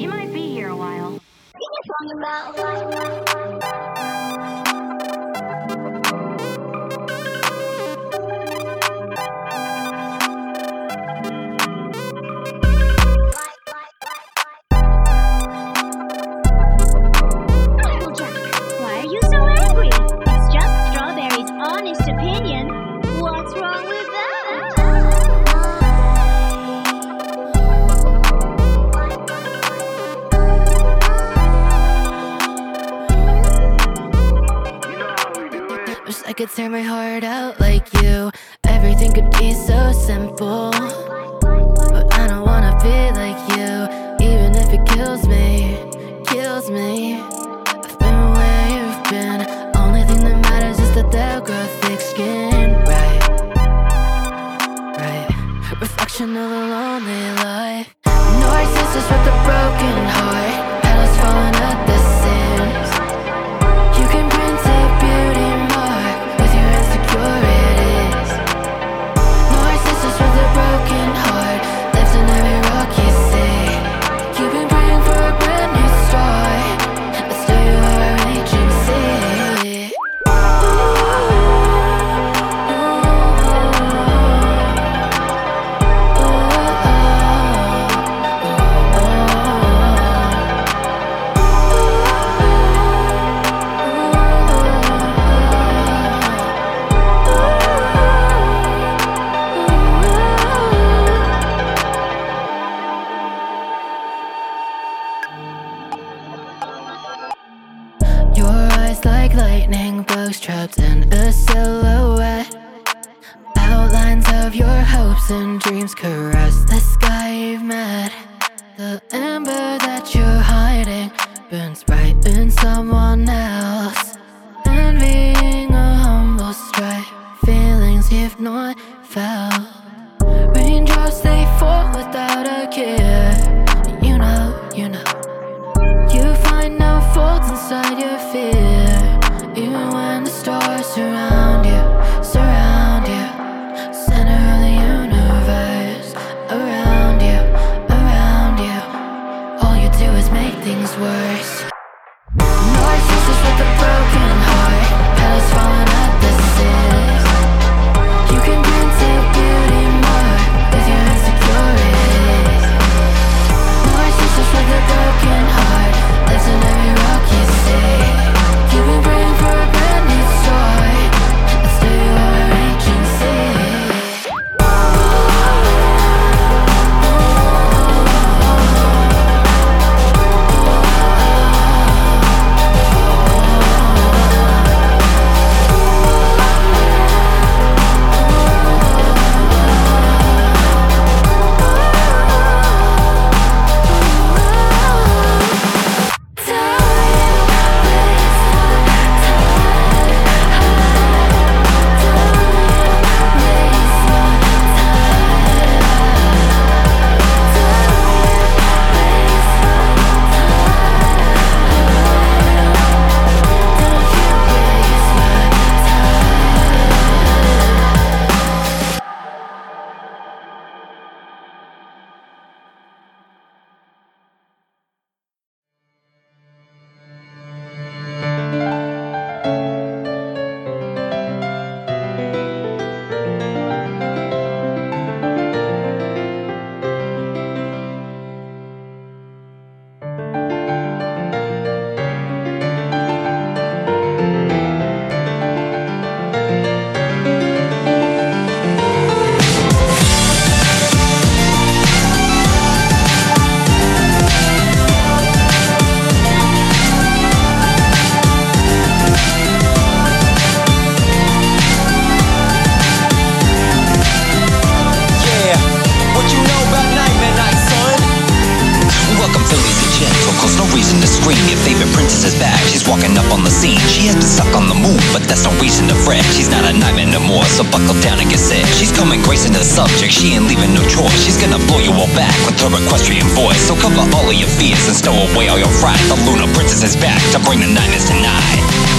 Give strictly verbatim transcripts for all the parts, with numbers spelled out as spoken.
He might be here a while. Applejack, why are you so angry? It's just Strawberry's honest opinion. What's wrong with that? Wish I could tear my heart out like you. Everything could be so simple, but I don't wanna be like you, even if it kills me, kills me. I've been where you've been. Only thing that matters is that they'll grow thick skin. Right, right. Reflection of a lonely life. Narcissist with a broken heart, petals falling at the seams. You can print a beauty mark with your insecurities. Narcissist with a broken heart lives in every rock you see. You've been praying for a brand new start, but still you are a raging sea. Your eyes like lightning bugs trapped in a silhouette. Outlines of your hopes and dreams caress the sky you've met. The ember that you're hiding burns bright in someone else. Envying a humble strife, feelings you've not felt. Raindrops they fall without a care. You know, you know. You find no faults inside your fear, even when the stars surround you, surround you. Center of the universe, around you, around you. All you do is make things worse. Narcissist with a broken heart, petals falling at the seams. You can print a beauty mark with your insecurities. Narcissist with a broken heart lives in every rock you see. You've been praying for a brand new start, but still you are a raging sea. So buckle down and get set. She's coming gracing the subject. She ain't leaving no choice. She's gonna blow you all back with her equestrian voice. So cover all of your fears and stow away all your fright. The Lunar Princess is back to bring the nightmares tonight.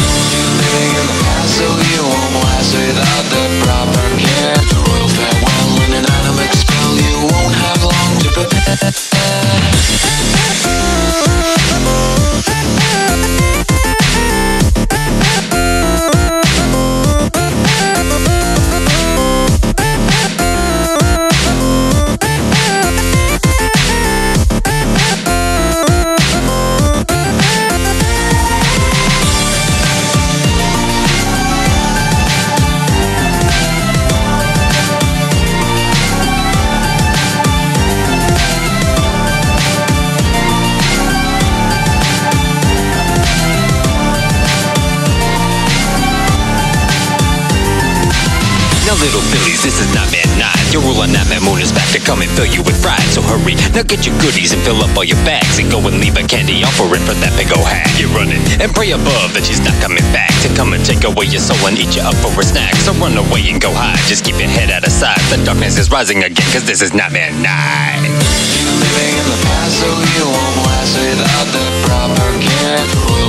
Living in the past, so you won't last without the proper care. The royal farewell when an animate spell, you won't have long to prepare. little fillies, this is Nightmare Night. Your ruler Nightmare Moon is back to come and fill you with fright. So hurry, now get your goodies and fill up all your bags, and go and leave a candy offering for that big ol' hag. You're running and pray above that she's not coming back to come and take away your soul and eat you up for a snack. So run away and go hide, just keep your head out of sight. The darkness is rising again, cause this is Nightmare Night. You're living in the past, so you won't last without the proper care.